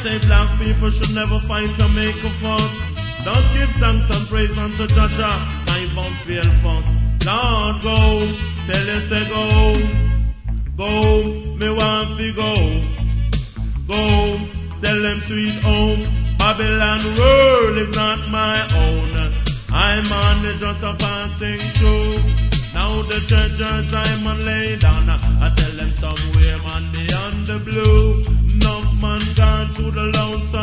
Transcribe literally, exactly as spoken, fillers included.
say black people should never fight to make a fuss. Just give thanks and praise unto Jaja, my mouth feel fuss. Lord, go, tell you say go, go, me want to go, go, tell them sweet home. Babylon world is not my own. I'm only just a passing through. Now the treasures I'm on lay down. I tell them somewhere man beyond the blue. No man gone through the lonesome.